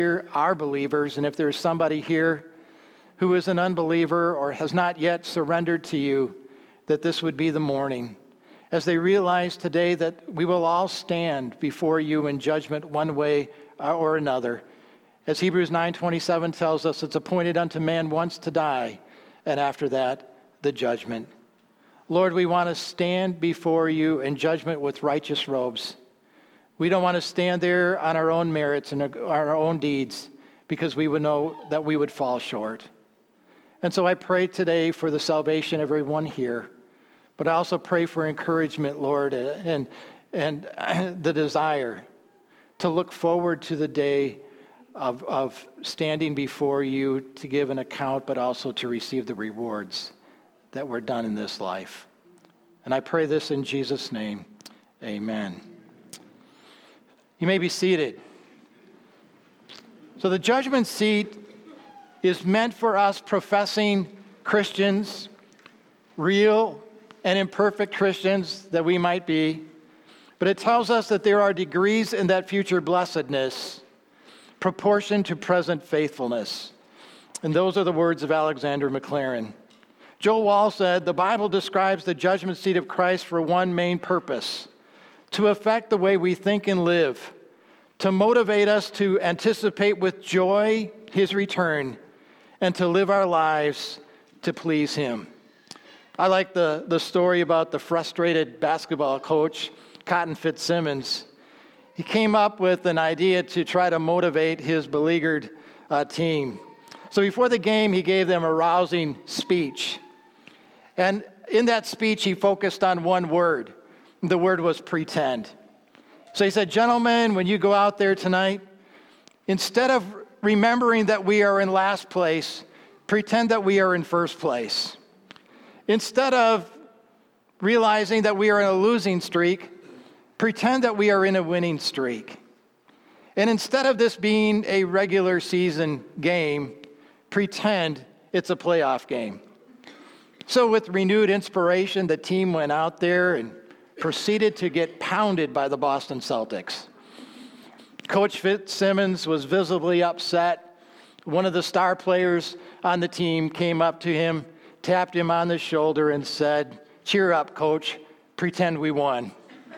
here are believers, and if there's somebody here who is an unbeliever or has not yet surrendered to you, that this would be the morning, as they realize today that we will all stand before you in judgment one way or another. As Hebrews 9:27 tells us, it's appointed unto man once to die, and after that, the judgment. Lord, we want to stand before you in judgment with righteous robes. We don't want to stand there on our own merits and our own deeds, because we would know that we would fall short. And so I pray today for the salvation of everyone here, but I also pray for encouragement, Lord, and the desire to look forward to the day of standing before you to give an account, but also to receive the rewards that were done in this life. And I pray this in Jesus' name. Amen. You may be seated. So the judgment seat is meant for us professing Christians, real and imperfect Christians that we might be. But it tells us that there are degrees in that future blessedness, proportioned to present faithfulness. And those are the words of Alexander Maclaren. Joe Wall said, the Bible describes the judgment seat of Christ for one main purpose: to affect the way we think and live, to motivate us to anticipate with joy his return, and to live our lives to please him. I like the story about the frustrated basketball coach, Cotton Fitzsimmons. He came up with an idea to try to motivate his beleaguered team. So before the game, he gave them a rousing speech. And in that speech, he focused on one word. The word was pretend. So he said, gentlemen, when you go out there tonight, instead of remembering that we are in last place, pretend that we are in first place. Instead of realizing that we are in a losing streak, pretend that we are in a winning streak. And instead of this being a regular season game, pretend it's a playoff game. So with renewed inspiration, the team went out there and proceeded to get pounded by the Boston Celtics. Coach Fitzsimmons was visibly upset. One of the star players on the team came up to him, tapped him on the shoulder, and said, "Cheer up, coach. Pretend we won."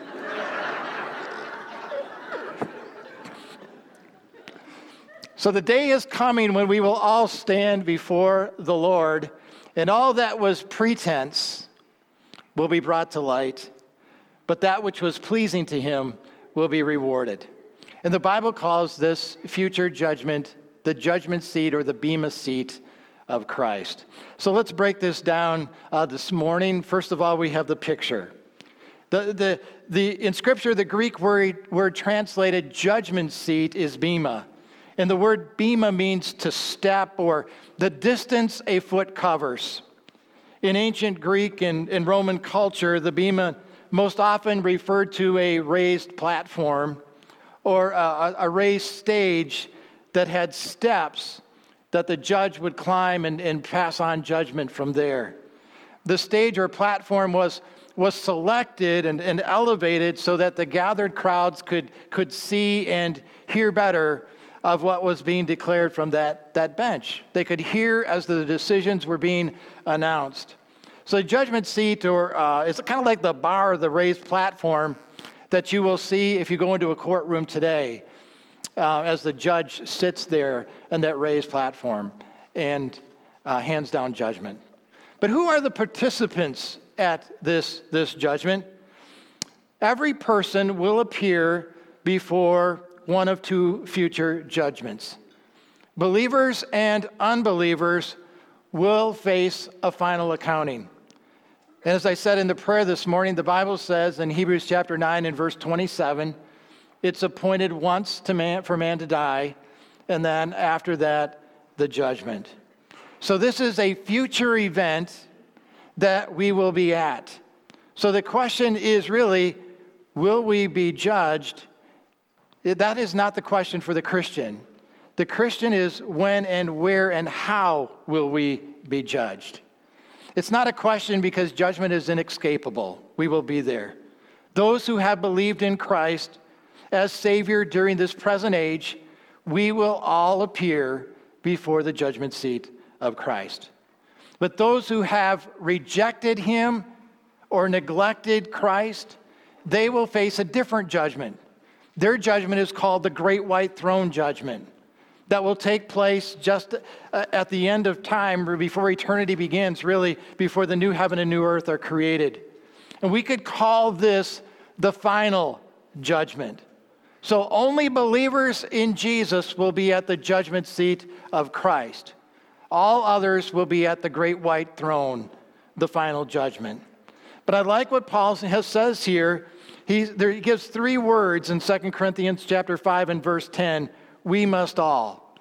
So the day is coming when we will all stand before the Lord, and all that was pretense will be brought to light, but that which was pleasing to him will be rewarded. And the Bible calls this future judgment the judgment seat, or the bema seat of Christ. So let's break this down this morning. First of all, we have the picture. In Scripture, the Greek word translated judgment seat is bema. And the word bema means to step, or the distance a foot covers. In ancient Greek and Roman culture, the bema most often referred to a raised platform or a raised stage that had steps that the judge would climb and pass on judgment from there. The stage or platform was selected and elevated so that the gathered crowds could see and hear better of what was being declared from that bench. They could hear as the decisions were being announced. So the judgment seat, or it's kind of like the bar, the raised platform that you will see if you go into a courtroom today, as the judge sits there on that raised platform and hands down judgment. But who are the participants at this judgment? Every person will appear before one of two future judgments. Believers and unbelievers will face a final accounting. And as I said in the prayer this morning, the Bible says in Hebrews chapter 9 and verse 27, it's appointed once for man to die, and then after that, the judgment. So this is a future event that we will be at. So the question is really, will we be judged? That is not the question for the Christian. The Christian is when and where and how will we be judged? It's not a question because judgment is inescapable. We will be there. Those who have believed in Christ as Savior during this present age we will all appear before the judgment seat of Christ. But those who have rejected him or neglected Christ, they will face a different judgment. Their judgment is called the Great White Throne Judgment that will take place just at the end of time, or before eternity begins, really, before the new heaven and new earth are created. And we could call this the final judgment. So only believers in Jesus will be at the judgment seat of Christ. All others will be at the great white throne, the final judgment. But I like what Paul says here. He gives three words in 2 Corinthians chapter 5 and verse 10. We must all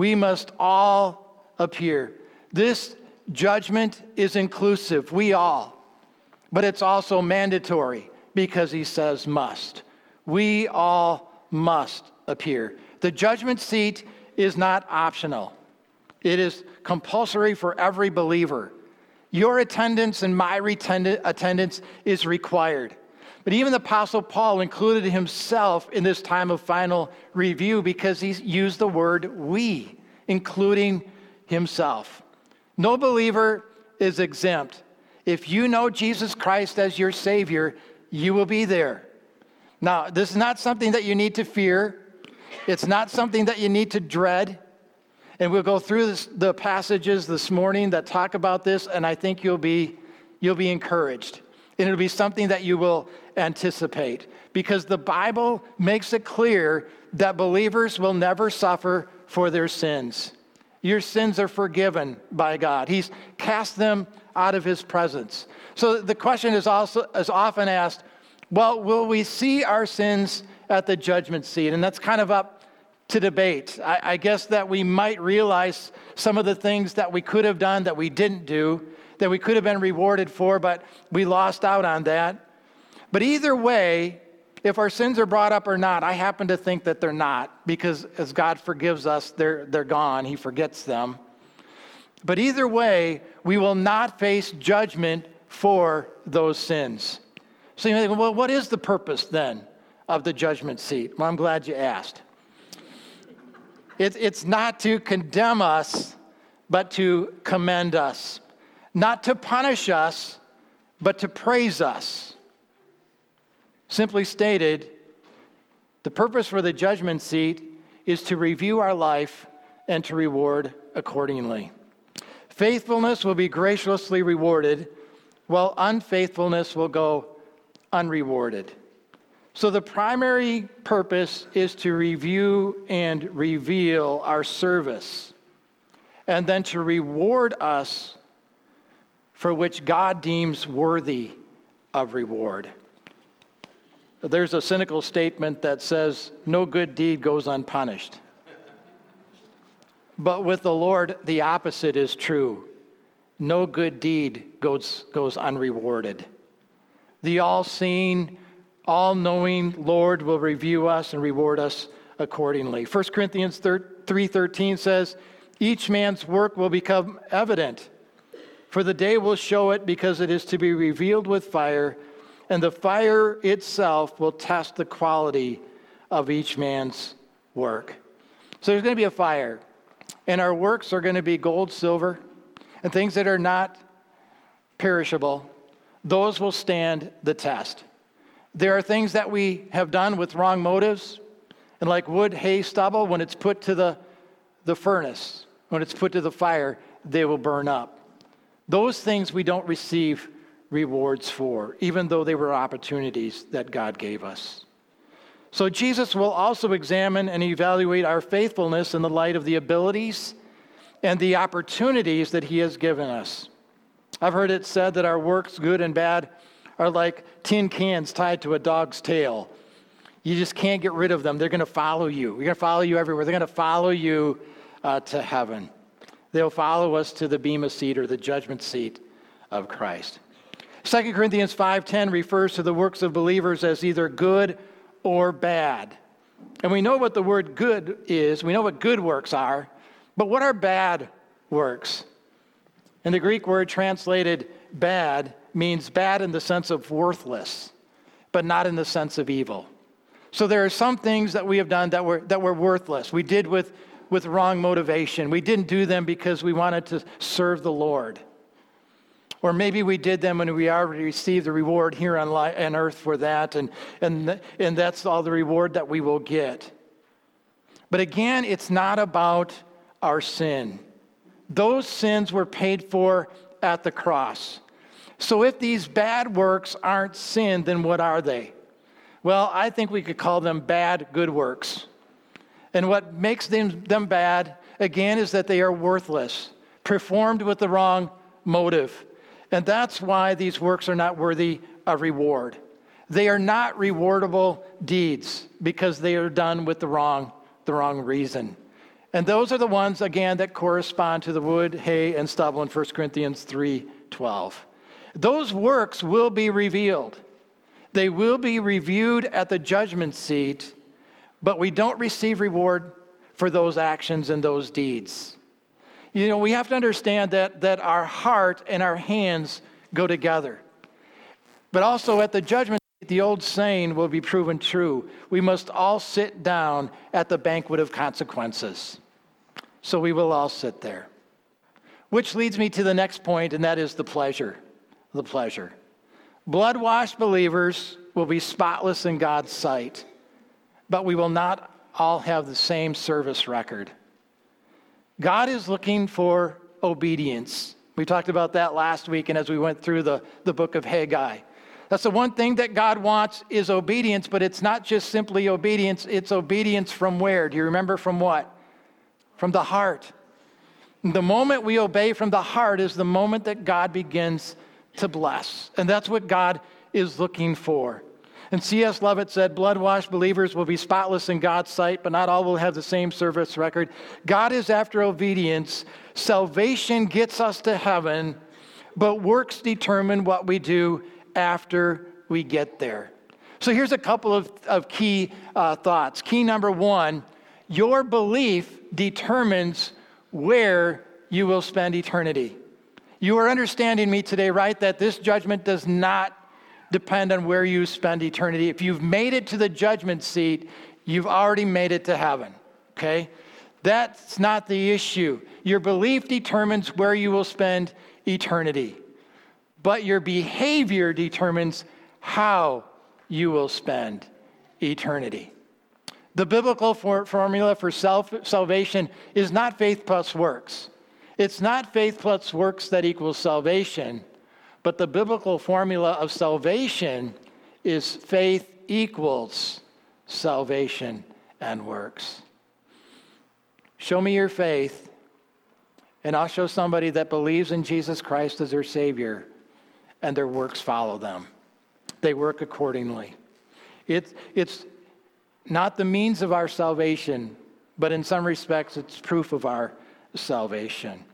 appear. This judgment is inclusive, we all. But it's also mandatory because he says must. We all must appear. The judgment seat is not optional. It is compulsory for every believer. Your attendance and my attendance is required. But even the Apostle Paul included himself in this time of final review because he used the word we, including himself. No believer is exempt. If you know Jesus Christ as your Savior, you will be there. Now, this is not something that you need to fear. It's not something that you need to dread. And we'll go through the passages this morning that talk about this, and I think you'll be encouraged. And it'll be something that you will anticipate, because the Bible makes it clear that believers will never suffer for their sins. Your sins are forgiven by God. He's cast them out of his presence. So the question is often asked, well, will we see our sins at the judgment seat? And that's kind of up to debate. I guess that we might realize some of the things that we could have done that we didn't do, that we could have been rewarded for, but we lost out on that. But either way, if our sins are brought up or not, I happen to think that they're not, because as God forgives us, they're gone. He forgets them. But either way, we will not face judgment for those sins. So you may think, well, what is the purpose then of the judgment seat? Well, I'm glad you asked. It's not to condemn us, but to commend us. Not to punish us, but to praise us. Simply stated, the purpose for the judgment seat is to review our life and to reward accordingly. Faithfulness will be graciously rewarded, while unfaithfulness will go unrewarded. So the primary purpose is to review and reveal our service, and then to reward us for which God deems worthy of reward. There's a cynical statement that says, no good deed goes unpunished. But with the Lord, the opposite is true. No good deed goes unrewarded. The all-seeing, all-knowing Lord will review us and reward us accordingly. 1 Corinthians 3:13 says, each man's work will become evident, for the day will show it, because it is to be revealed with fire, and the fire itself will test the quality of each man's work. So there's going to be a fire, and our works are going to be gold, silver, and things that are not perishable. Those will stand the test. There are things that we have done with wrong motives, and like wood, hay, stubble, when it's put to the furnace, when it's put to the fire, they will burn up. Those things we don't receive rewards for, even though they were opportunities that God gave us. So Jesus will also examine and evaluate our faithfulness in the light of the abilities and the opportunities that he has given us. I've heard it said that our works, good and bad, are like tin cans tied to a dog's tail. You just can't get rid of them. They're going to follow you. They're going to follow you everywhere. They're going to follow you to heaven. They'll follow us to the bema seat, or the judgment seat of Christ. 2 Corinthians 5:10 refers to the works of believers as either good or bad. And we know what the word good is. We know what good works are. But what are bad works? And the Greek word translated bad means bad in the sense of worthless, but not in the sense of evil. So there are some things that we have done that were worthless. We did with wrong motivation. We didn't do them because we wanted to serve the Lord. Or maybe we did them when we already received the reward here on earth for that, and that's all the reward that we will get. But again, it's not about our sin. Those sins were paid for at the cross. So if these bad works aren't sin, then what are they? Well, I think we could call them bad good works. And what makes them bad, again, is that they are worthless, performed with the wrong motive. And that's why these works are not worthy of reward. They are not rewardable deeds because they are done with the wrong reason. And those are the ones, again, that correspond to the wood, hay, and stubble in 1 Corinthians 3:12. Those works will be revealed. They will be reviewed at the judgment seat, but we don't receive reward for those actions and those deeds. You know, we have to understand that our heart and our hands go together. But also at the judgment, the old saying will be proven true. We must all sit down at the banquet of consequences. So we will all sit there. Which leads me to the next point, and that is the pleasure. The pleasure. Blood-washed believers will be spotless in God's sight, but we will not all have the same service record. God is looking for obedience. We talked about that last week, and as we went through the book of Haggai. That's the one thing that God wants is obedience, but it's not just simply obedience. It's obedience from where? Do you remember from what? From the heart. The moment we obey from the heart is the moment that God begins to bless. And that's what God is looking for. And C.S. Levitt said, blood-washed believers will be spotless in God's sight, but not all will have the same service record. God is after obedience. Salvation gets us to heaven, but works determine what we do after we get there. So here's a couple of key thoughts. Key number one, your belief determines where you will spend eternity. You are understanding me today, right? That this judgment does not depend on where you spend eternity. If you've made it to the judgment seat, you've already made it to heaven, okay? That's not the issue. Your belief determines where you will spend eternity, but your behavior determines how you will spend eternity. The biblical formula for salvation is not faith plus works. It's not faith plus works that equals salvation. But the biblical formula of salvation is faith equals salvation and works. Show me your faith, and I'll show somebody that believes in Jesus Christ as their Savior, and their works follow them. They work accordingly. It's not the means of our salvation, but in some respects, it's proof of our salvation.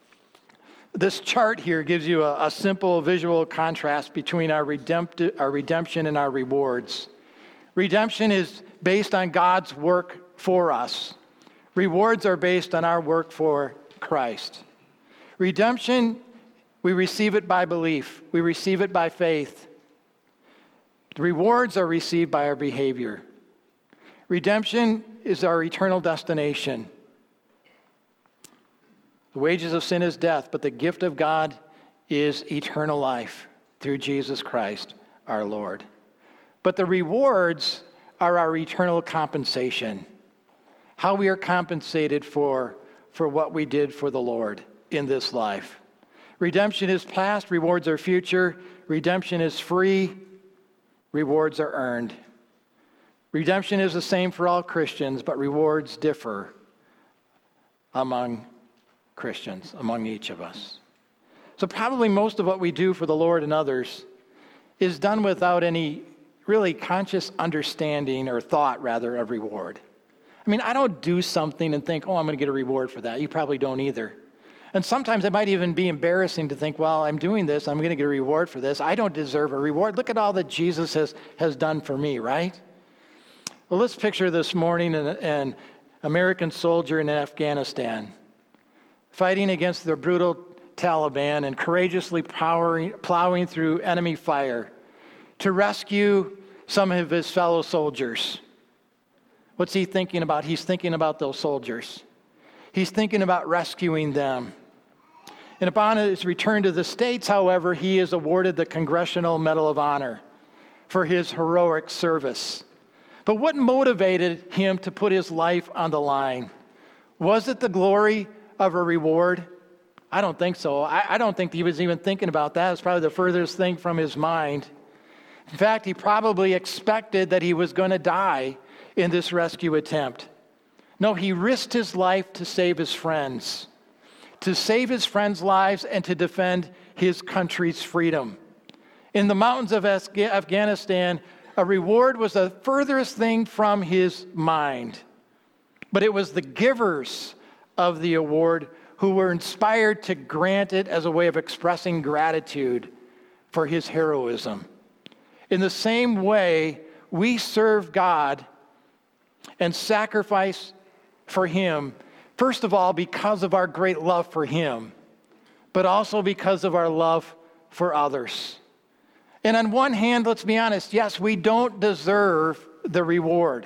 This chart here gives you a simple visual contrast between our redemption and our rewards. Redemption is based on God's work for us. Rewards are based on our work for Christ. Redemption, we receive it by belief. We receive it by faith. The rewards are received by our behavior. Redemption is our eternal destination. The wages of sin is death, but the gift of God is eternal life through Jesus Christ, our Lord. But the rewards are our eternal compensation, how we are compensated for what we did for the Lord in this life. Redemption is past, rewards are future. Redemption is free, rewards are earned. Redemption is the same for all Christians, but rewards differ among Christians, among each of us. So probably most of what we do for the Lord and others is done without any really conscious understanding or thought, rather, of reward. I mean, I don't do something and think, I'm going to get a reward for that. You probably don't either. And sometimes it might even be embarrassing to think, well, I'm doing this, I'm going to get a reward for this. I don't deserve a reward. Look at all that Jesus has done for me, right? Well, let's picture this morning an American soldier in Afghanistan fighting against the brutal Taliban and courageously plowing through enemy fire to rescue some of his fellow soldiers. What's he thinking about? He's thinking about those soldiers. He's thinking about rescuing them. And upon his return to the States, however, he is awarded the Congressional Medal of Honor for his heroic service. But what motivated him to put his life on the line? Was it the glory of a reward? I don't think so. I don't think he was even thinking about that. It's probably the furthest thing from his mind. In fact, he probably expected that he was going to die in this rescue attempt. No, he risked his life to save his friends, to save his friends' lives and to defend his country's freedom. In the mountains of Afghanistan, a reward was the furthest thing from his mind. But it was the givers of the award who were inspired to grant it as a way of expressing gratitude for his heroism. In the same way, we serve God and sacrifice for him, first of all, because of our great love for him, but also because of our love for others. And on one hand, let's be honest, yes, we don't deserve the reward.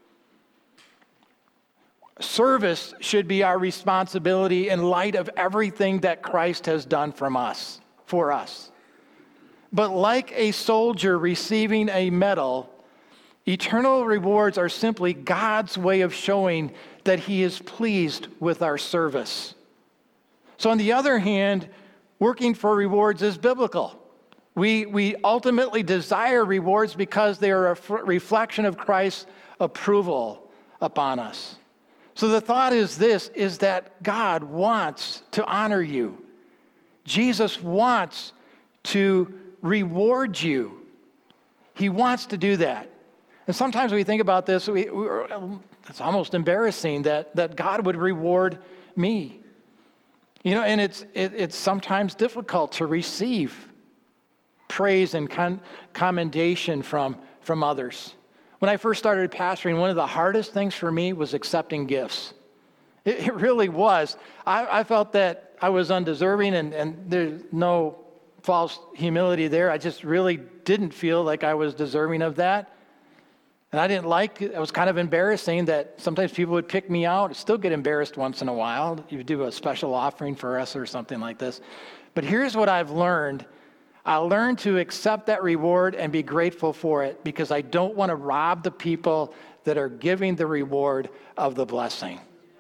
Service should be our responsibility in light of everything that Christ has done for us. But like a soldier receiving a medal, eternal rewards are simply God's way of showing that he is pleased with our service. So on the other hand, working for rewards is biblical. We ultimately desire rewards because they are a reflection of Christ's approval upon us. So the thought is this, is that God wants to honor you. Jesus wants to reward you. He wants to do that. And sometimes we think about this, it's almost embarrassing that God would reward me. You know, and it's sometimes difficult to receive praise and commendation from others. When I first started pastoring, one of the hardest things for me was accepting gifts. It really was. I felt that I was undeserving, and there's no false humility there. I just really didn't feel like I was deserving of that. And I didn't like it. It was kind of embarrassing that sometimes people would pick me out. I still get embarrassed once in a while. You do a special offering for us or something like this. But here's what I've learned. I learned to accept that reward and be grateful for it because I don't want to rob the people that are giving the reward of the blessing.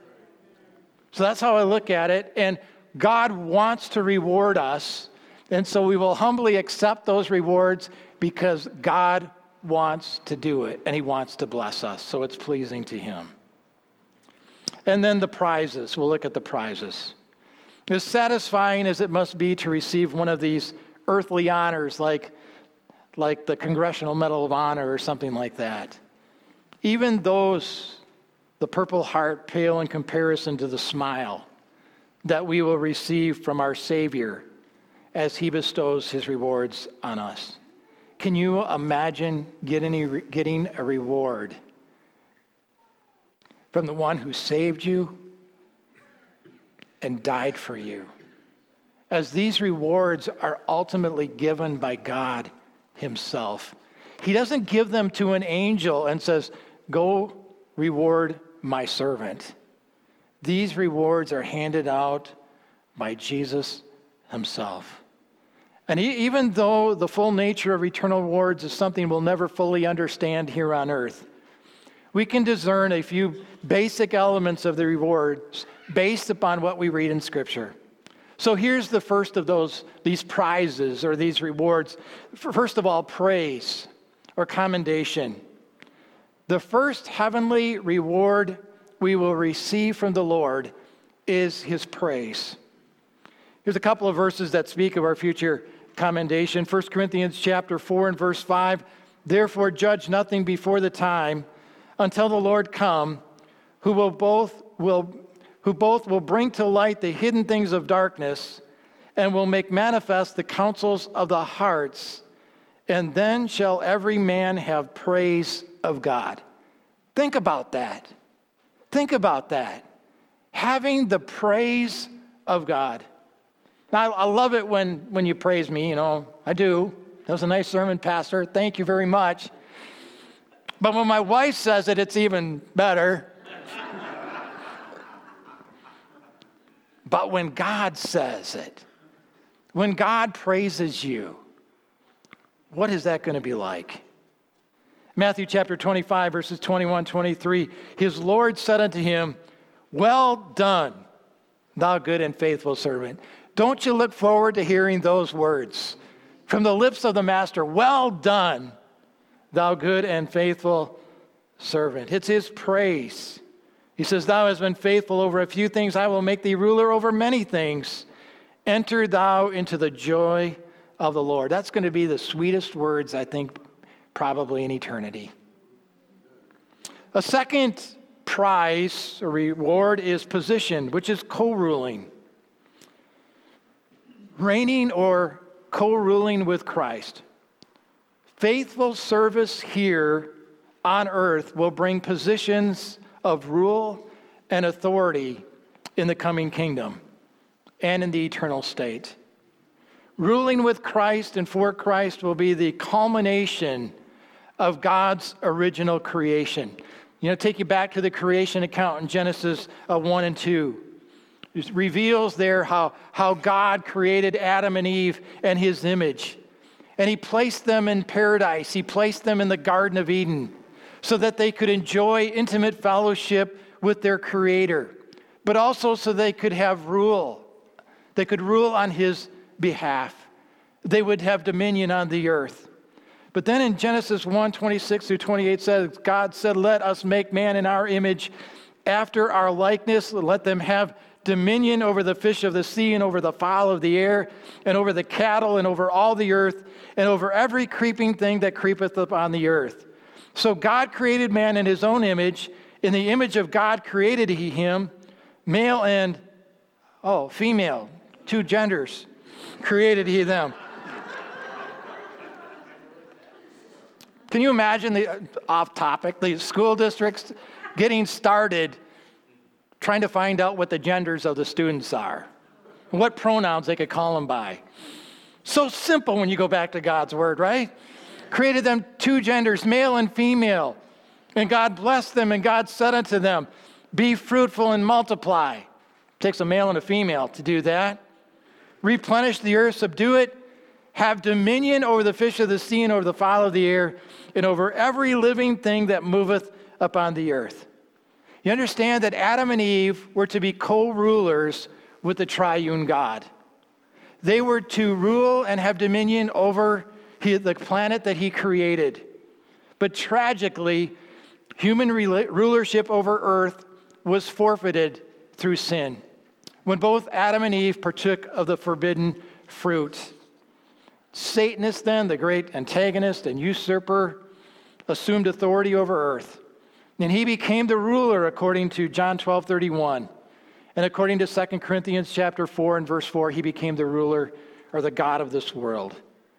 So that's how I look at it. And God wants to reward us. And so we will humbly accept those rewards because God wants to do it and he wants to bless us. So it's pleasing to him. And then the prizes. We'll look at the prizes. As satisfying as it must be to receive one of these earthly honors like the Congressional Medal of Honor or something like that. Even those, the Purple Heart, pale in comparison to the smile that we will receive from our Savior as he bestows his rewards on us. Can you imagine getting a reward from the one who saved you and died for you? As these rewards are ultimately given by God himself. He doesn't give them to an angel and says, go reward my servant. These rewards are handed out by Jesus himself. And even though the full nature of eternal rewards is something we'll never fully understand here on earth, we can discern a few basic elements of the rewards based upon what we read in Scripture. So here's the first of these prizes or these rewards. First of all, praise or commendation. The first heavenly reward we will receive from the Lord is his praise. Here's a couple of verses that speak of our future commendation. 1 Corinthians chapter 4 and verse 5. Therefore judge nothing before the time until the Lord come, who both will bring to light the hidden things of darkness and will make manifest the counsels of the hearts, and then shall every man have praise of God. Think about that. Think about that. Having the praise of God. Now, I love it when you praise me, I do. That was a nice sermon, Pastor. Thank you very much. But when my wife says it, it's even better. But when God says it, when God praises you, what is that going to be like? Matthew chapter 25, verses 21, 23, his Lord said unto him, well done, thou good and faithful servant. Don't you look forward to hearing those words from the lips of the master? Well done, thou good and faithful servant. It's his praise. He says, thou hast been faithful over a few things. I will make thee ruler over many things. Enter thou into the joy of the Lord. That's going to be the sweetest words, I think, probably in eternity. A second prize or reward is position, which is co-ruling. Reigning or co-ruling with Christ. Faithful service here on earth will bring positions of rule and authority in the coming kingdom and in the eternal state. Ruling with Christ and for Christ will be the culmination of God's original creation. Take you back to the creation account in Genesis 1 and 2. It reveals there how God created Adam and Eve in his image. And he placed them in paradise. He placed them in the Garden of Eden so that they could enjoy intimate fellowship with their Creator, but also so they could have rule. They could rule on his behalf. They would have dominion on the earth. But then in Genesis 1, 26 through 28 says, God said, let us make man in our image, after our likeness. Let them have dominion over the fish of the sea and over the fowl of the air and over the cattle and over all the earth and over every creeping thing that creepeth upon the earth. So God created man in his own image. In the image of God created he him, male and female, two genders created he them. Can you imagine the school districts getting started trying to find out what the genders of the students are, what pronouns they could call them by? So simple when you go back to God's word, right? Created them two genders, male and female. And God blessed them, and God said unto them, be fruitful and multiply. It takes a male and a female to do that. Replenish the earth, subdue it, have dominion over the fish of the sea and over the fowl of the air, and over every living thing that moveth upon the earth. You understand that Adam and Eve were to be co-rulers with the triune God. They were to rule and have dominion over the planet that he created. But tragically, human rulership over earth was forfeited through sin when both Adam and Eve partook of the forbidden fruit. Satanist then, the great antagonist and usurper, assumed authority over earth. And he became the ruler according to John 12:31. And according to 2 Corinthians chapter 4 and verse 4, he became the ruler or the God of this world.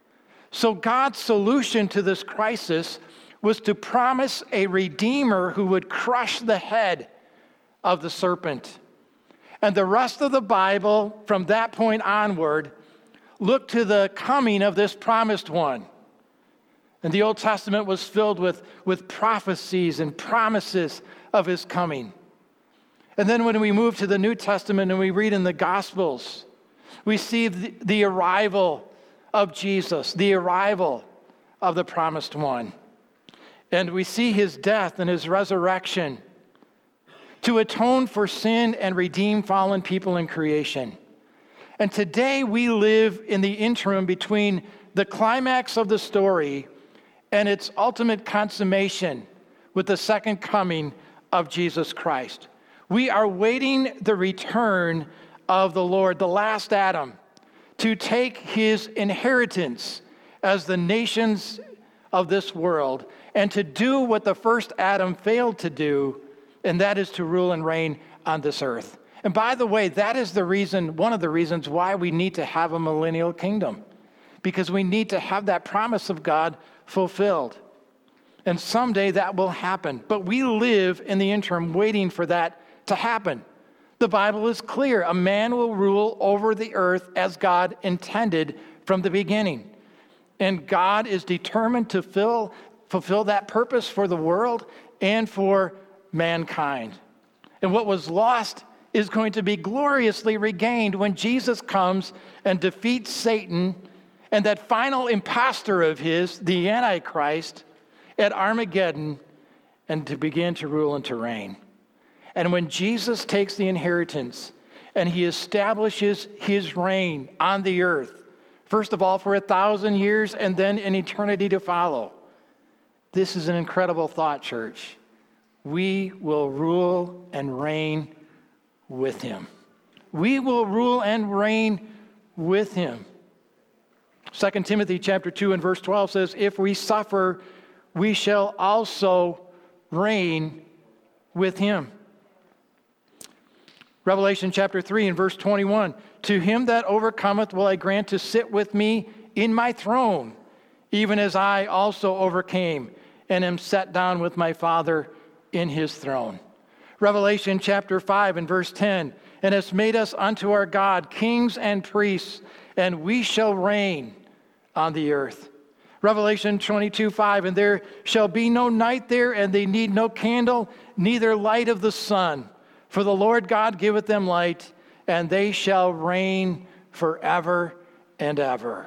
So God's solution to this crisis was to promise a redeemer who would crush the head of the serpent. And the rest of the Bible, from that point onward, looked to the coming of this promised one. And the Old Testament was filled with prophecies and promises of his coming. And then when we move to the New Testament and we read in the Gospels, we see the arrival of Jesus, the arrival of the promised one. And we see his death and his resurrection to atone for sin and redeem fallen people in creation. And today we live in the interim between the climax of the story and its ultimate consummation with the second coming of Jesus Christ. We are waiting the return of the Lord, the last Adam, to take his inheritance as the nations of this world and to do what the first Adam failed to do, and that is to rule and reign on this earth. And by the way, that is the reason, one of the reasons why we need to have a millennial kingdom, because we need to have that promise of God fulfilled. And someday that will happen. But we live in the interim waiting for that to happen. The Bible is clear. A man will rule over the earth as God intended from the beginning. And God is determined to fulfill that purpose for the world and for mankind. And what was lost is going to be gloriously regained when Jesus comes and defeats Satan and that final impostor of his, the Antichrist, at Armageddon, and to begin to rule and to reign. And when Jesus takes the inheritance and he establishes his reign on the earth, first of all for 1,000 years and then an eternity to follow. This is an incredible thought, church. We will rule and reign with him. We will rule and reign with him. 2 Timothy chapter 2 and verse 12 says, if we suffer, we shall also reign with him. Revelation chapter 3 and verse 21, to him that overcometh will I grant to sit with me in my throne, even as I also overcame and am set down with my Father in his throne. Revelation chapter 5 and verse 10, and has made us unto our God kings and priests, and we shall reign on the earth. Revelation 22:5, and there shall be no night there, and they need no candle, neither light of the sun. For the Lord God giveth them light, and they shall reign forever and ever.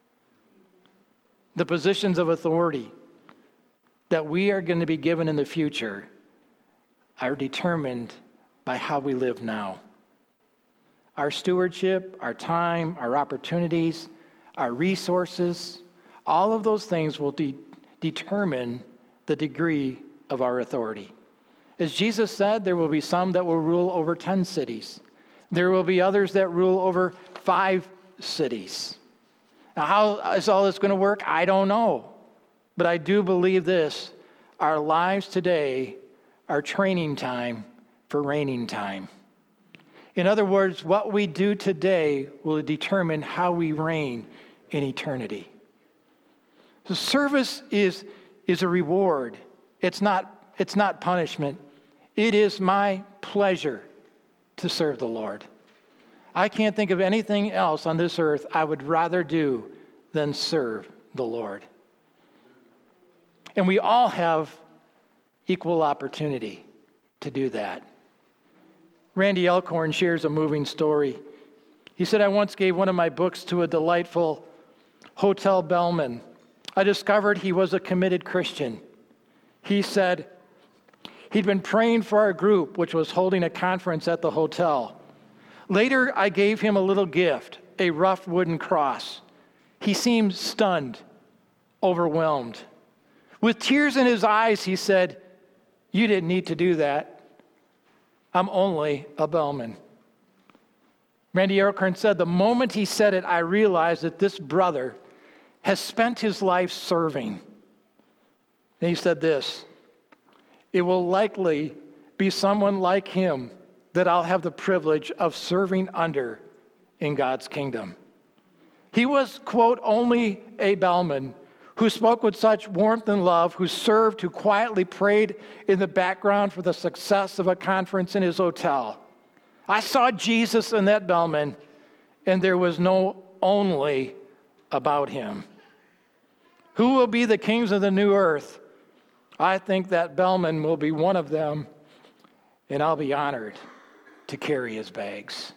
The positions of authority that we are going to be given in the future are determined by how we live now. Our stewardship, our time, our opportunities, our resources, all of those things will determine the degree of our authority. As Jesus said, there will be some that will rule over 10 cities. There will be others that rule over 5 cities. Now, how is all this going to work? I don't know. But I do believe this. Our lives today are training time for reigning time. In other words, what we do today will determine how we reign in eternity. So service is a reward. It's not punishment. It is my pleasure to serve the Lord. I can't think of anything else on this earth I would rather do than serve the Lord. And we all have equal opportunity to do that. Randy Elkhorn shares a moving story. He said, I once gave one of my books to a delightful hotel bellman. I discovered he was a committed Christian. He said he'd been praying for our group, which was holding a conference at the hotel. Later, I gave him a little gift, a rough wooden cross. He seemed stunned, overwhelmed. With tears in his eyes, he said, you didn't need to do that. I'm only a bellman. Randy Elkhorn said, the moment he said it, I realized that this brother has spent his life serving. And he said this, it will likely be someone like him that I'll have the privilege of serving under in God's kingdom. He was, quote, only a bellman who spoke with such warmth and love, who served, who quietly prayed in the background for the success of a conference in his hotel. I saw Jesus in that bellman, and there was no only about him. Who will be the kings of the new earth? I think that bellman will be one of them, and I'll be honored to carry his bags.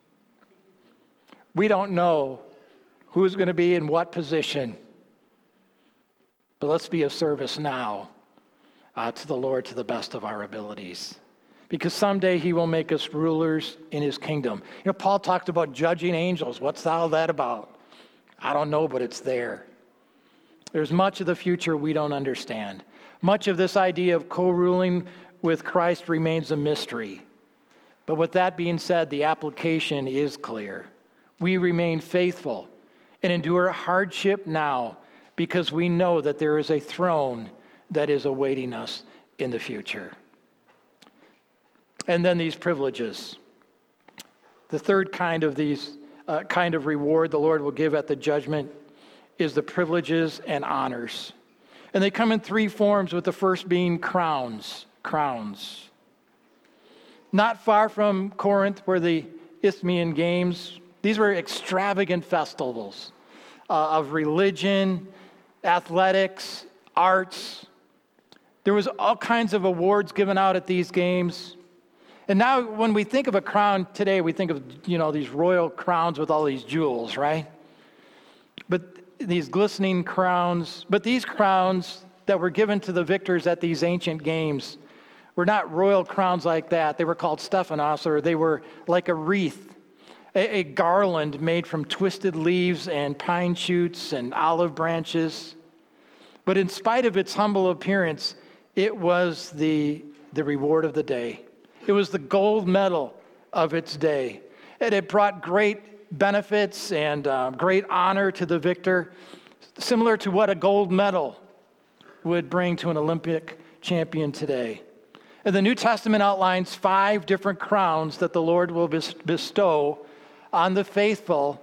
We don't know who's going to be in what position, but let's be of service now to the Lord to the best of our abilities. Because someday he will make us rulers in his kingdom. You know, Paul talked about judging angels. What's all that about? I don't know, but it's there. There's much of the future we don't understand. Much of this idea of co-ruling with Christ remains a mystery. But with that being said, the application is clear. We remain faithful and endure hardship now because we know that there is a throne that is awaiting us in the future. And then these privileges. The third kind of reward the Lord will give at the judgment is the privileges and honors. And they come in 3 forms, with the first being crowns. Crowns. Not far from Corinth were the Isthmian Games. These were extravagant festivals of religion, athletics, arts. There was all kinds of awards given out at these games. And now when we think of a crown today, we think of, these royal crowns with all these jewels, right? But these glistening crowns, but these crowns that were given to the victors at these ancient games were not royal crowns like that. They were called Stephanos, or they were like a wreath, a garland made from twisted leaves and pine shoots and olive branches. But in spite of its humble appearance, it was the reward of the day. It was the gold medal of its day. And it brought great benefits and great honor to the victor, similar to what a gold medal would bring to an Olympic champion today. And the New Testament outlines 5 different crowns that the Lord will bestow on the faithful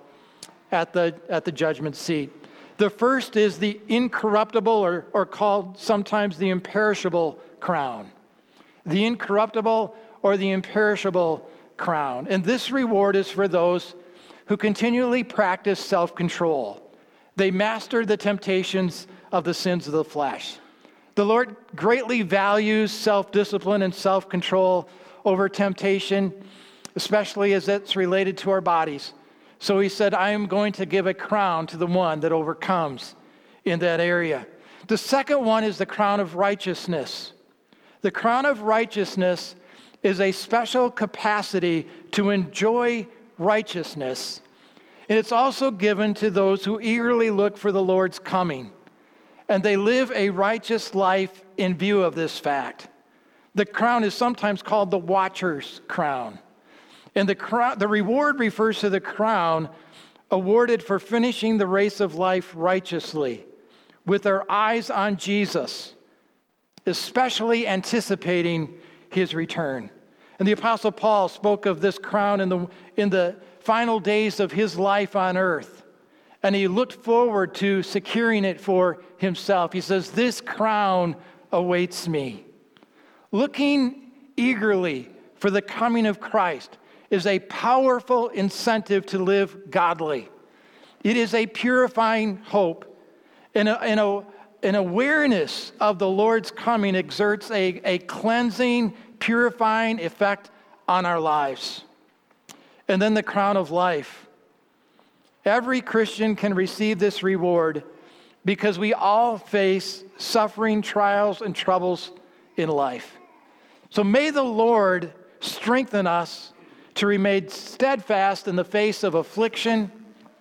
at the judgment seat. The first is the incorruptible, or called sometimes the imperishable crown. The incorruptible or the imperishable crown. And this reward is for those who continually practice self-control. They master the temptations of the sins of the flesh. The Lord greatly values self-discipline and self-control over temptation, especially as it's related to our bodies. So he said, I am going to give a crown to the one that overcomes in that area. The second one is the crown of righteousness. The crown of righteousness is a special capacity to enjoy righteousness. And it's also given to those who eagerly look for the Lord's coming. And they live a righteous life in view of this fact. The crown is sometimes called the watcher's crown. And the reward refers to the crown awarded for finishing the race of life righteously, with our eyes on Jesus, especially anticipating his return. And the Apostle Paul spoke of this crown in the final days of his life on earth. And he looked forward to securing it for himself. He says, this crown awaits me. Looking eagerly for the coming of Christ is a powerful incentive to live godly. It is a purifying hope. An awareness of the Lord's coming exerts a cleansing, purifying effect on our lives. And then the crown of life. Every Christian can receive this reward because we all face suffering, trials, and troubles in life. So may the Lord strengthen us to remain steadfast in the face of affliction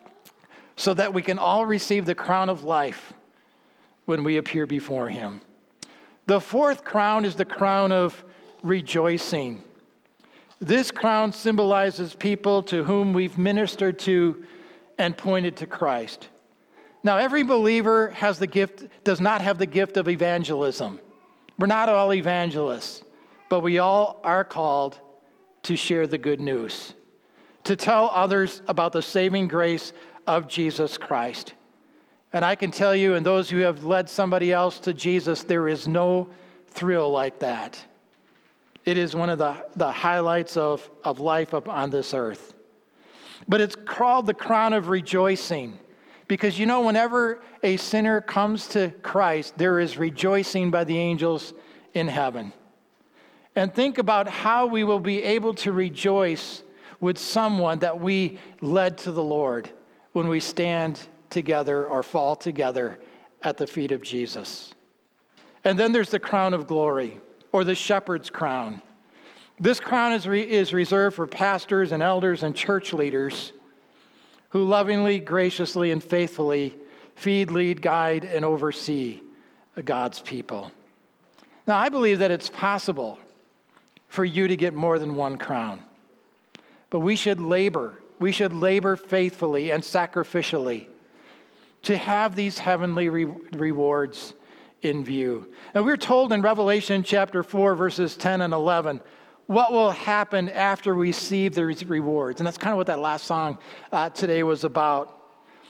so that we can all receive the crown of life when we appear before him. The fourth crown is the crown of rejoicing. This crown symbolizes people to whom we've ministered to and pointed to Christ. Now, every believer does not have the gift of evangelism. We're not all evangelists, but we all are called to share the good news, to tell others about the saving grace of Jesus Christ. And I can tell you, and those who have led somebody else to Jesus, there is no thrill like that. It is one of the highlights of life on this earth. But it's called the crown of rejoicing because, whenever a sinner comes to Christ, there is rejoicing by the angels in heaven. And think about how we will be able to rejoice with someone that we led to the Lord when we stand together or fall together at the feet of Jesus. And then there's the crown of glory, or the shepherd's crown. This crown is reserved for pastors and elders and church leaders who lovingly, graciously, and faithfully feed, lead, guide, and oversee God's people. Now, I believe that it's possible for you to get more than one crown. But we should labor faithfully and sacrificially to have these heavenly rewards in view. And we're told in Revelation chapter 4, verses 10 and 11, what will happen after we receive the rewards. And that's kind of what that last song today was about.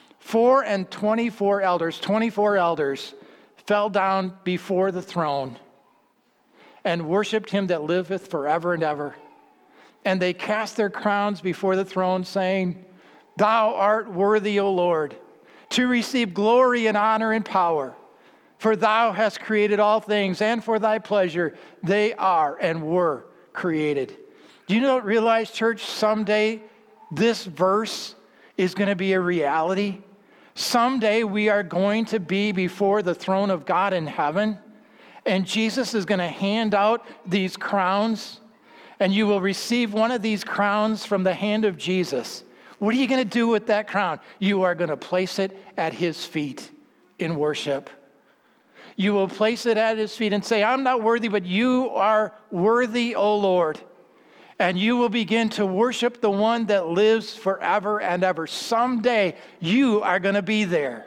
24 elders fell down before the throne and worshiped him that liveth forever and ever. And they cast their crowns before the throne, saying, Thou art worthy, O Lord, to receive glory and honor and power, For thou hast created all things, and for thy pleasure they are and were created. Do you not realize, church, someday this verse is going to be a reality? Someday we are going to be before the throne of God in heaven, and Jesus is going to hand out these crowns, and you will receive one of these crowns from the hand of Jesus. What are you going to do with that crown? You are going to place it at his feet in worship. You will place it at his feet and say, I'm not worthy, but you are worthy, O Lord. And you will begin to worship the one that lives forever and ever. Someday you are going to be there.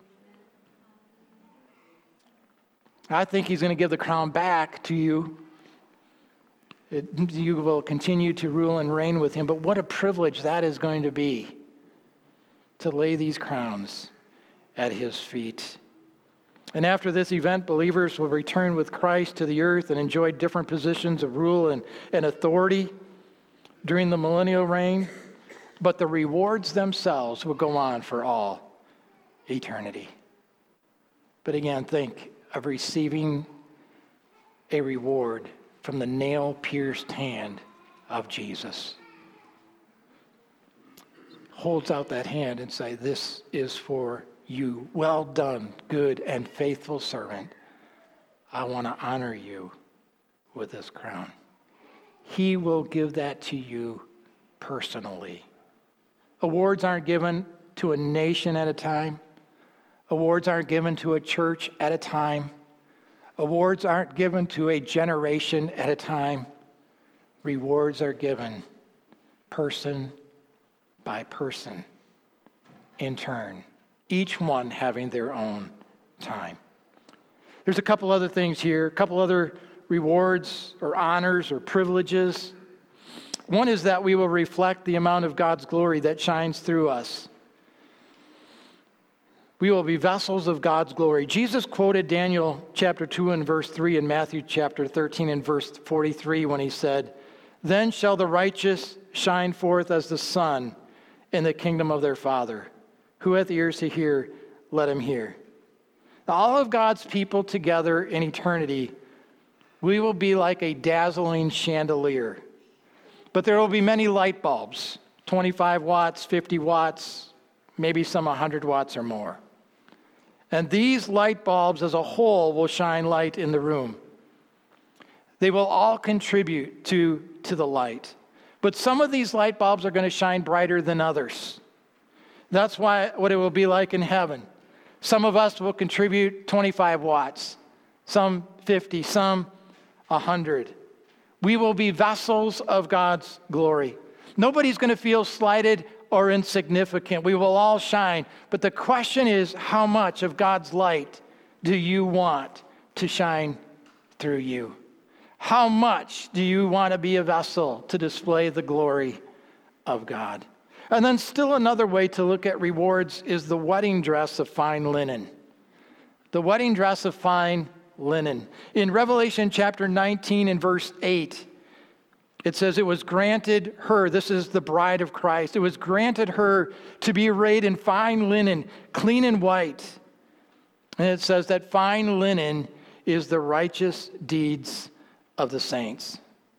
I think he's going to give the crown back to you. You will continue to rule and reign with him. But what a privilege that is going to be, to lay these crowns at his feet. And after this event, believers will return with Christ to the earth and enjoy different positions of rule and authority during the millennial reign. But the rewards themselves will go on for all eternity. But again, think of receiving a reward from the nail-pierced hand of Jesus. Holds out that hand and say, this is for you. Well done, good and faithful servant. I want to honor you with this crown. He will give that to you personally. Awards aren't given to a nation at a time. Awards aren't given to a church at a time. Awards aren't given to a generation at a time. Rewards are given person by person in turn, each one having their own time. There's a couple other things here, a couple other rewards or honors or privileges. One is that we will reflect the amount of God's glory that shines through us. We will be vessels of God's glory. Jesus quoted Daniel chapter 2 and verse 3 and Matthew chapter 13 and verse 43 when he said, then shall the righteous shine forth as the sun in the kingdom of their Father. Who hath ears to hear, let him hear. Now, all of God's people together in eternity, we will be like a dazzling chandelier. But there will be many light bulbs, 25 watts, 50 watts, maybe some 100 watts or more. And these light bulbs as a whole will shine light in the room. They will all contribute to the light. But some of these light bulbs are going to shine brighter than others. That's what it will be like in heaven. Some of us will contribute 25 watts, some 50, some 100. We will be vessels of God's glory. Nobody's going to feel slighted or insignificant. We will all shine. But the question is, how much of God's light do you want to shine through you? How much do you want to be a vessel to display the glory of God? And then still another way to look at rewards is the wedding dress of fine linen. The wedding dress of fine linen. In Revelation chapter 19 and verse 8, it says, it was granted her, this is the bride of Christ, it was granted her to be arrayed in fine linen, clean and white. And it says that fine linen is the righteous deeds of the saints.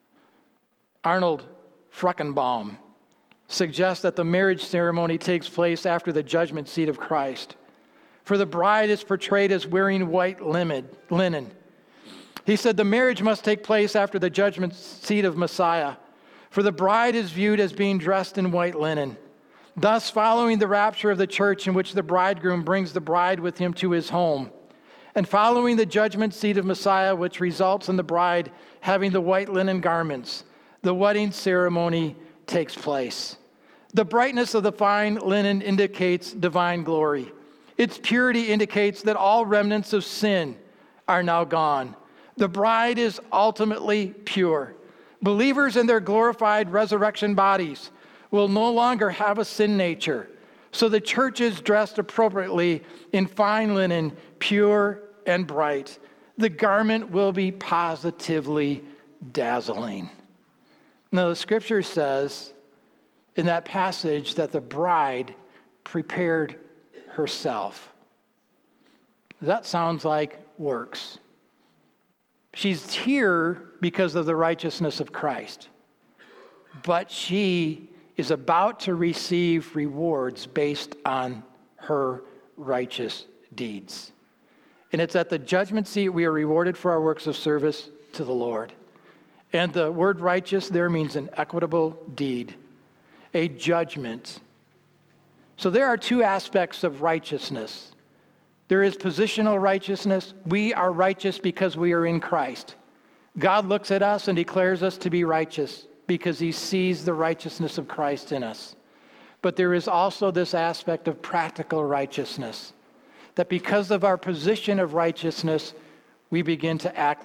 Arnold Fruchtenbaum suggests that the marriage ceremony takes place after the judgment seat of Christ. For the bride is portrayed as wearing white linen. He said the marriage must take place after the judgment seat of Messiah. For the bride is viewed as being dressed in white linen. Thus, following the rapture of the church in which the bridegroom brings the bride with him to his home, and following the judgment seat of Messiah, which results in the bride having the white linen garments, the wedding ceremony takes place. The brightness of the fine linen indicates divine glory. Its purity indicates that all remnants of sin are now gone. The bride is ultimately pure. Believers in their glorified resurrection bodies will no longer have a sin nature. So the church is dressed appropriately in fine linen, pure and bright. The garment will be positively dazzling. Now, the scripture says in that passage that the bride prepared herself. That sounds like works. She's here because of the righteousness of Christ. But she is about to receive rewards based on her righteous deeds. And it's at the judgment seat we are rewarded for our works of service to the Lord. And the word righteous there means an equitable deed, a judgment. So there are two aspects of righteousness. There is positional righteousness. We are righteous because we are in Christ. God looks at us and declares us to be righteous because he sees the righteousness of Christ in us. But there is also this aspect of practical righteousness, that because of our position of righteousness, we begin to act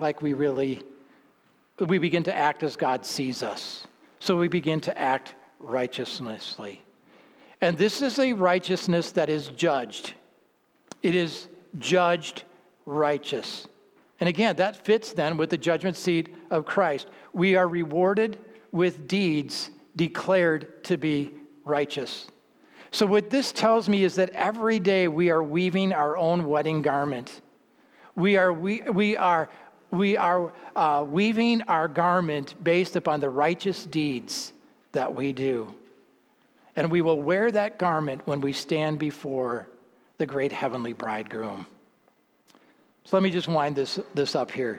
as God sees us. So we begin to act righteously. And this is a righteousness that is judged. It is judged righteous. And again, that fits then with the judgment seat of Christ. We are rewarded with deeds declared to be righteous. So what this tells me is that every day we are weaving our own wedding garment. We are weaving our garment based upon the righteous deeds that we do. And we will wear that garment when we stand before the great heavenly bridegroom. So let me just wind this up here.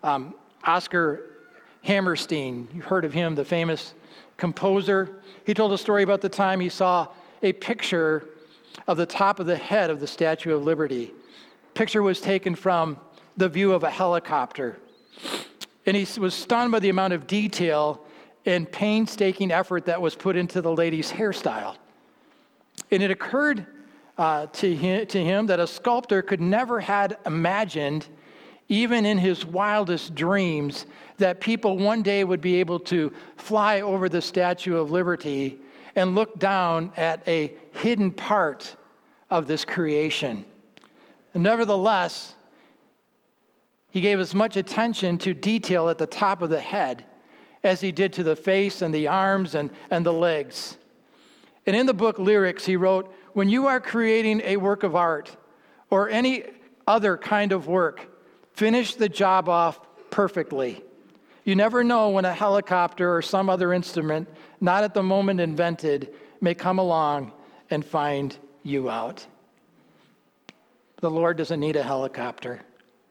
Oscar Hammerstein, you've heard of him, the famous composer. He told a story about the time he saw a picture of the top of the head of the Statue of Liberty. Picture was taken from the view of a helicopter. And he was stunned by the amount of detail and painstaking effort that was put into the lady's hairstyle. And it occurred to him that a sculptor could never had imagined, even in his wildest dreams, that people one day would be able to fly over the Statue of Liberty and look down at a hidden part of this creation. Nevertheless, he gave as much attention to detail at the top of the head as he did to the face and the arms and the legs. And in the book Lyrics, he wrote, "When you are creating a work of art or any other kind of work, finish the job off perfectly. You never know when a helicopter or some other instrument, not at the moment invented, may come along and find you out." The Lord doesn't need a helicopter.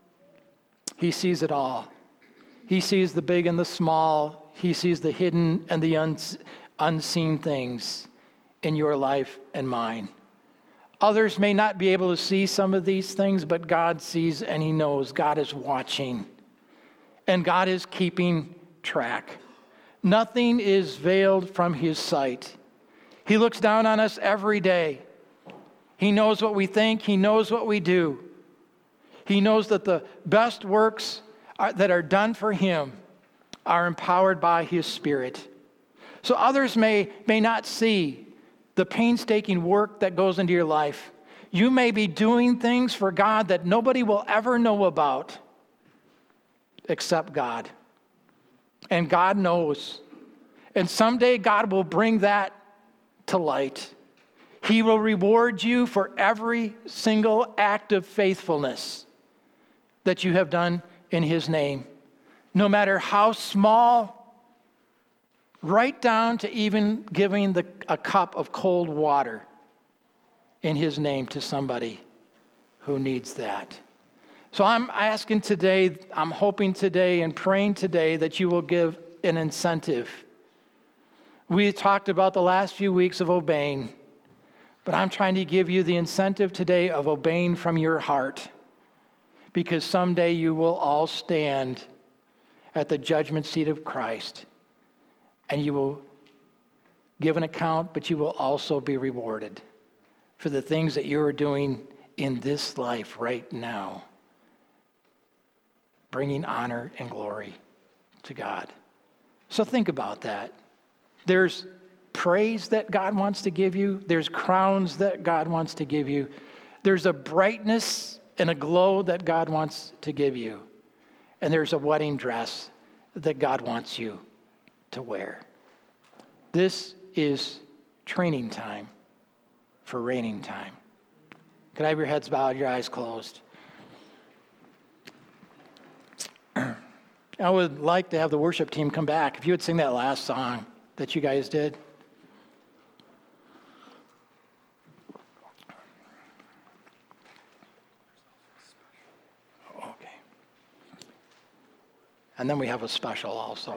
He sees it all. He sees the big and the small. He sees the hidden and the unseen things in your life and mine. Others may not be able to see some of these things, but God sees and he knows. God is watching. And God is keeping track. Nothing is veiled from his sight. He looks down on us every day. He knows what we think. He knows what we do. He knows that the best works that are done for him are empowered by his Spirit. So others may not see the painstaking work that goes into your life. You may be doing things for God that nobody will ever know about except God. And God knows. And someday God will bring that to light. He will reward you for every single act of faithfulness that you have done in his name. No matter how small, right down to even giving a cup of cold water in his name to somebody who needs that. So I'm asking today, I'm hoping today and praying today that you will give an incentive. We talked about the last few weeks of obeying, but I'm trying to give you the incentive today of obeying from your heart, because someday you will all stand at the judgment seat of Christ, and you will give an account, but you will also be rewarded for the things that you are doing in this life right now, bringing honor and glory to God. So think about that. There's praise that God wants to give you. There's crowns that God wants to give you. There's a brightness and a glow that God wants to give you. And there's a wedding dress that God wants you to wear. This is training time for reigning time. Could I have your heads bowed, your eyes closed? I would like to have the worship team come back. If you would sing that last song that you guys did. Okay. And then we have a special also.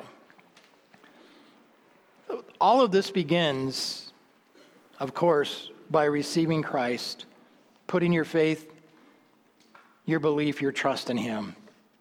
All of this begins, of course, by receiving Christ, putting your faith, your belief, your trust in Him.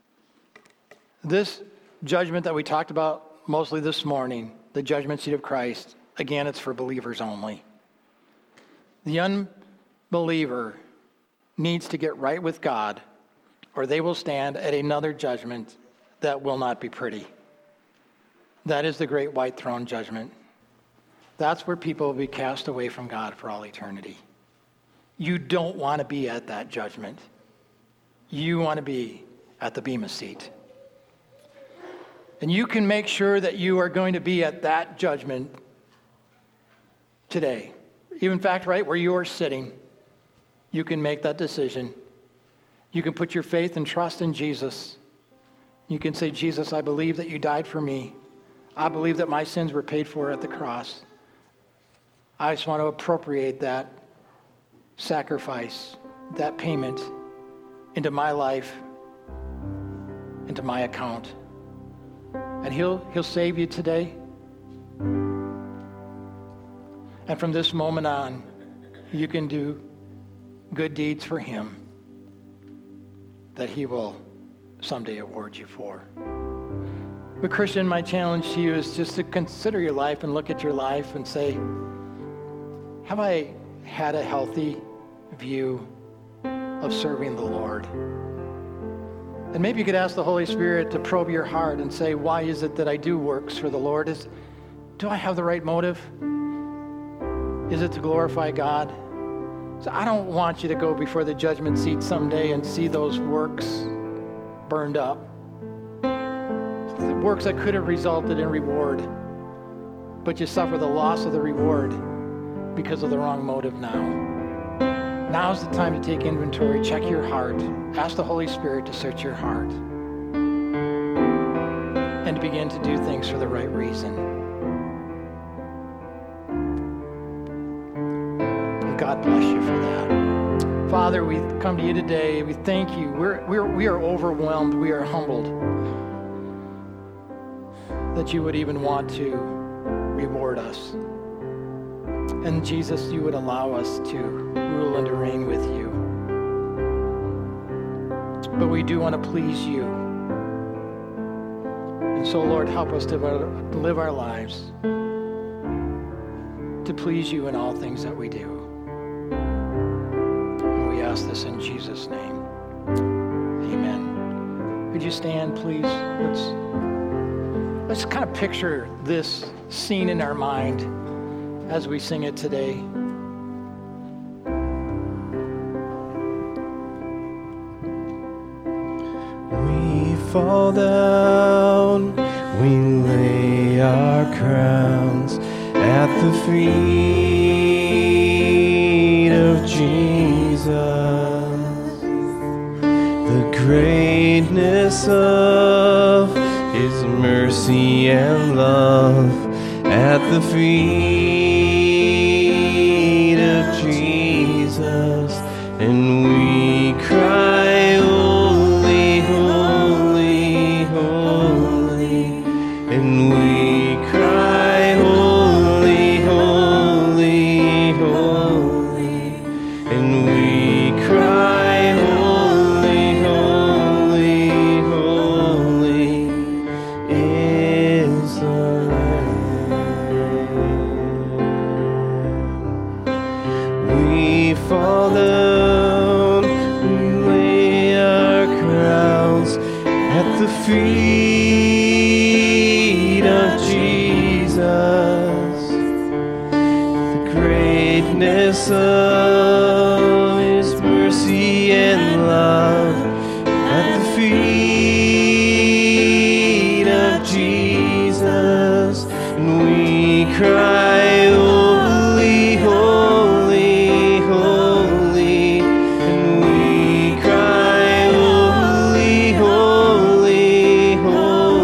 This judgment that we talked about mostly this morning, the judgment seat of Christ, again, it's for believers only. The unbeliever needs to get right with God, or they will stand at another judgment that will not be pretty. That is the great white throne judgment. That's where people will be cast away from God for all eternity. You don't want to be at that judgment. You want to be at the Bema seat. And you can make sure that you are going to be at that judgment today. Even in fact, right where you are sitting, you can make that decision. You can put your faith and trust in Jesus. You can say, Jesus, I believe that you died for me. I believe that my sins were paid for at the cross. I just want to appropriate that sacrifice, that payment into my life, into my account. And he'll save you today. And from this moment on, you can do good deeds for Him that He will someday award you for. But Christian, my challenge to you is just to consider your life and look at your life and say, have I had a healthy view of serving the Lord? And maybe you could ask the Holy Spirit to probe your heart and say, why is it that I do works for the Lord? Do I have the right motive? Is it to glorify God? So I don't want you to go before the judgment seat someday and see those works burned up. The works that could have resulted in reward, but you suffer the loss of the reward because of the wrong motive now. Now's the time to take inventory, check your heart, ask the Holy Spirit to search your heart, and to begin to do things for the right reason. And God bless you for that. Father, we come to you today. We thank you. We are overwhelmed. We are humbled that you would even want to reward us. And Jesus, you would allow us to rule and to reign with you. But we do want to please you. And so, Lord, help us to live our lives to please you in all things that we do. And we ask this in Jesus' name. Amen. Would you stand, please? Let's kind of picture this scene in our mind as we sing it today. We fall down, we lay our crowns at the feet of Jesus. The greatness of His mercy and love at the feet of Jesus, and we cry, holy, holy, holy, and we cry, holy, holy, holy, and we cry, holy, holy, holy is the we fall down, we lay our crowns at the feet of Jesus. The greatness of His mercy and love at the feet of Jesus, and we cry, holy, holy, holy, and we cry, holy, holy, holy.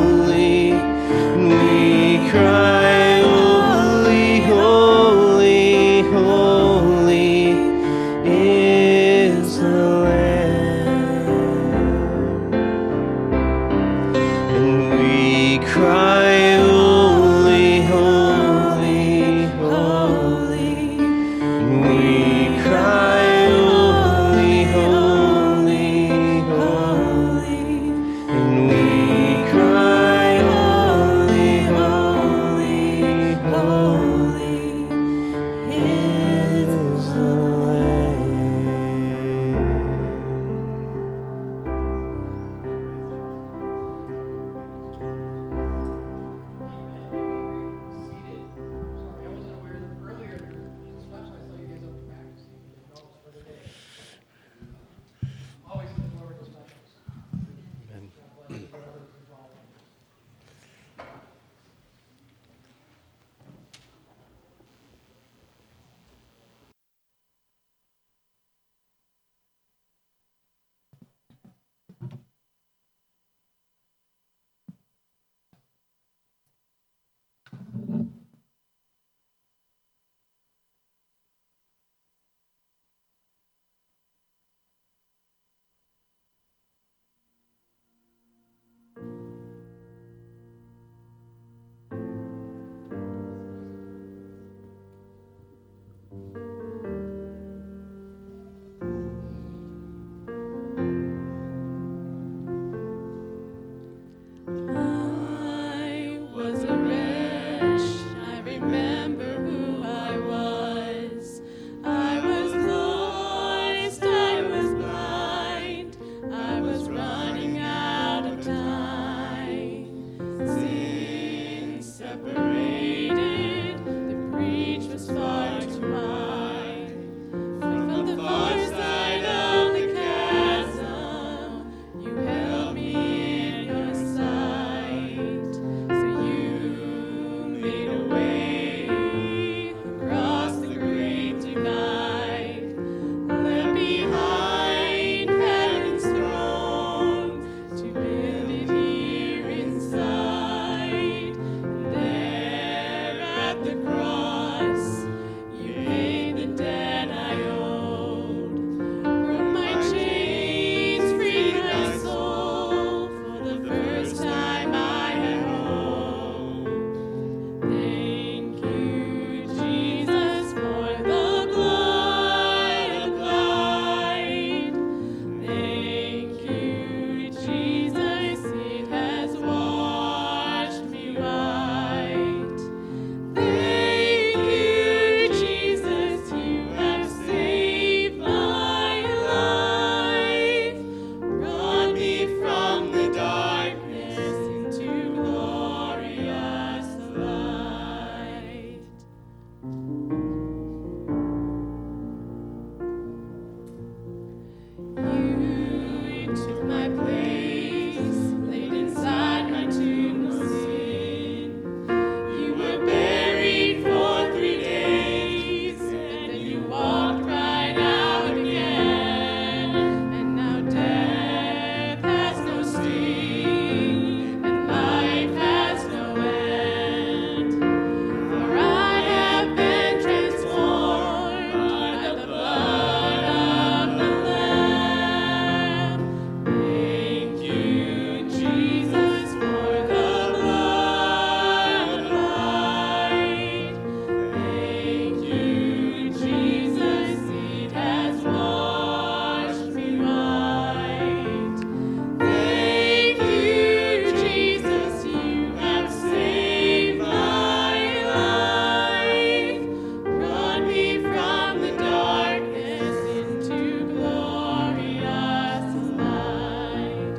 You took my place, laid inside my tomb of sin. You were buried for 3 days, and then you walked right out again. And now death has no sting, and life has no end. For I have been transformed by the blood of the Lamb. Thank you, Jesus, for the blood applied. Thank you, Jesus, it has washed me white. Thank you, Jesus, you have saved my life. Brought me from the darkness into glorious light.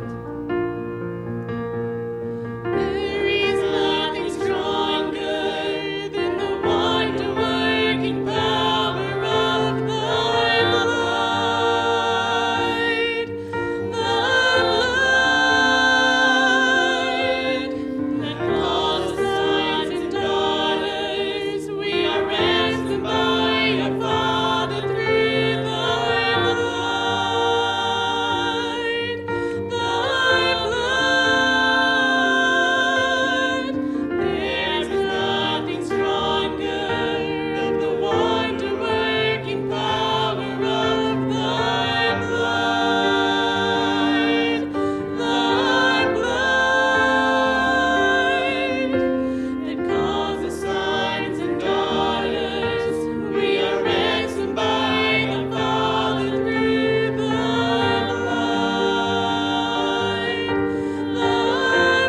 There is nothing stronger than the wonder-working power of thy blood. The blood that calls sons and daughters. We are ransomed by our Father through thy blood. Thy blood. There's nothing stronger than the wonder-working power of thy blood. Thy blood that calls us sons and daughters. We are ransomed by the Father through thy blood. Thy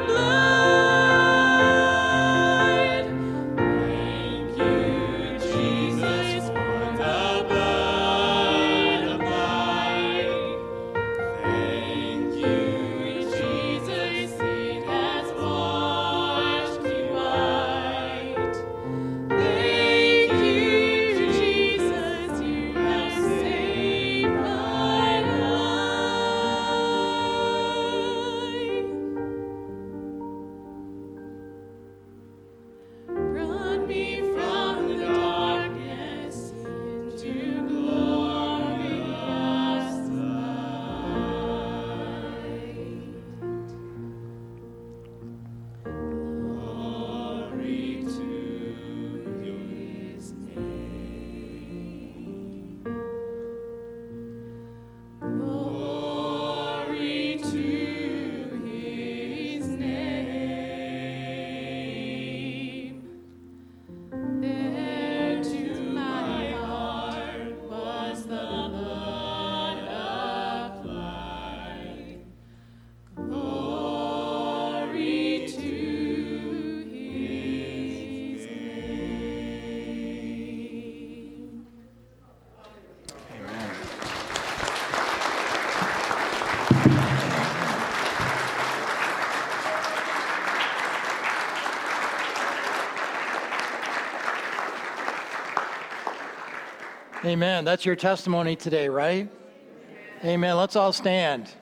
blood. Thank you, Jesus, for the blood applied. Thank you, Jesus, it has washed me white. Thank you, Jesus, you have saved my life. Brought me from the darkness into glorious light. Glory to his name. Glory to his name. There to my heart was the blood applied. Glory to his name. Amen. That's your testimony today, right? Amen. Let's all stand.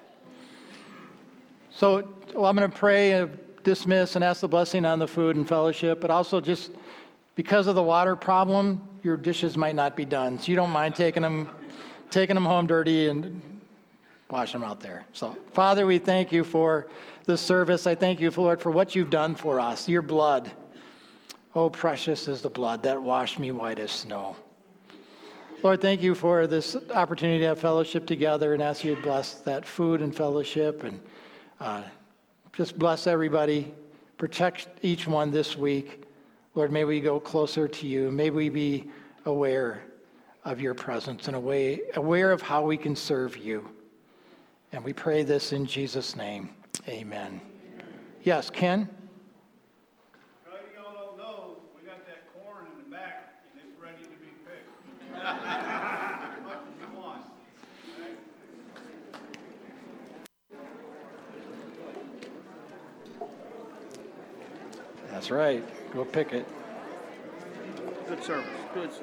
So I'm going to pray, dismiss, and ask the blessing on the food and fellowship, but also just because of the water problem, your dishes might not be done. So you don't mind taking them home dirty and wash them out there. So, Father, we thank you for this service. I thank you, Lord, for what you've done for us, your blood. Oh, precious is the blood that washed me white as snow. Lord, thank you for this opportunity to have fellowship together, and ask you to bless that food and fellowship, and just bless everybody. Protect each one this week. Lord, may we go closer to you. May we be aware of your presence and aware of how we can serve you. And we pray this in Jesus' name. Amen. Yes, Ken? Well, you all don't know, we got that corn in the back, and it's ready to be picked. Much as you want. That's right. Go pick it. Good service, good service.